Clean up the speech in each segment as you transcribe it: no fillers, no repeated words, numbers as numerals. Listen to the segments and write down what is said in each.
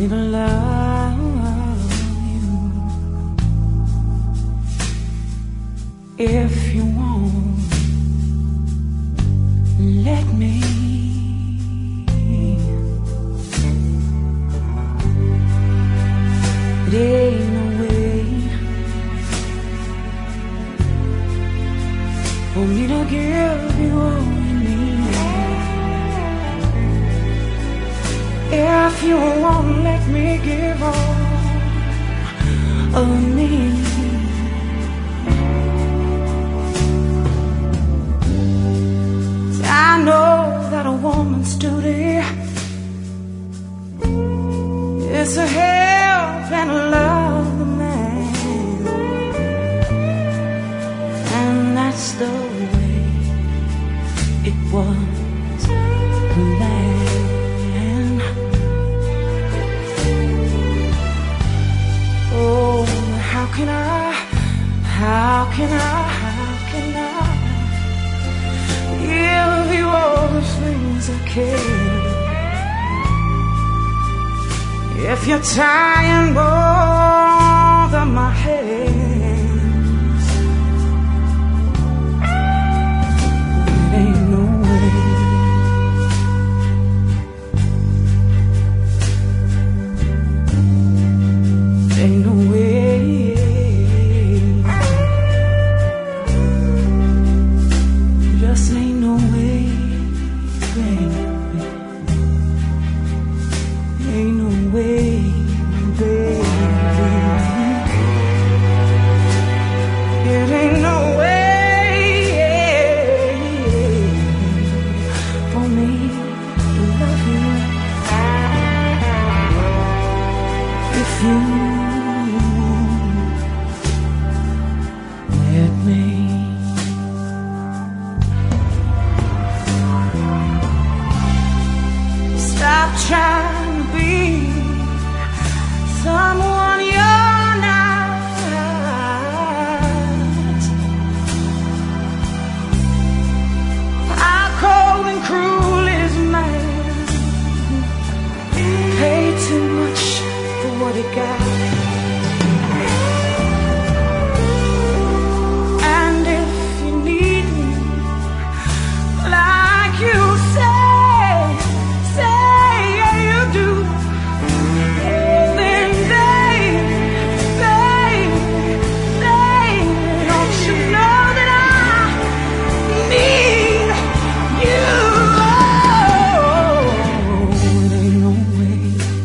me to love you. If you won't let me, it ain't no way for me to give you all you need. If you won't let me give all of me, I know that a woman's duty is to help and love the man, and that's the way it was planned. Oh, how can I give you all the things I can if you're tying both of my hands? It ain't no way. Ain't no way. Just ain't no way, baby. Ain't no way, baby. It ain't no way for me to love you if you let me. Stop trying to be someone you're not. How cold and cruel is man? Pay too much for what he got. And if you need me like you say you do, then don't you know that I need you? Oh, it ain't no way.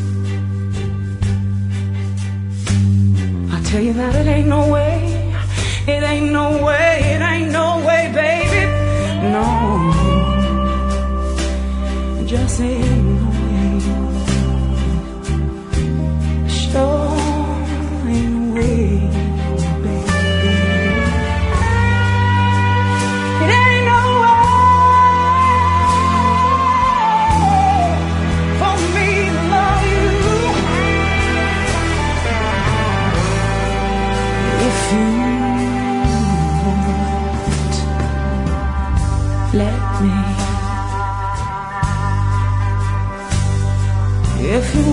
I tell you that it ain't no way. It ain't no way. It ain't no way, baby. No, it just ain't no way. Sure ain't no way, baby. It ain't no way for me to love you if you won't let me. If you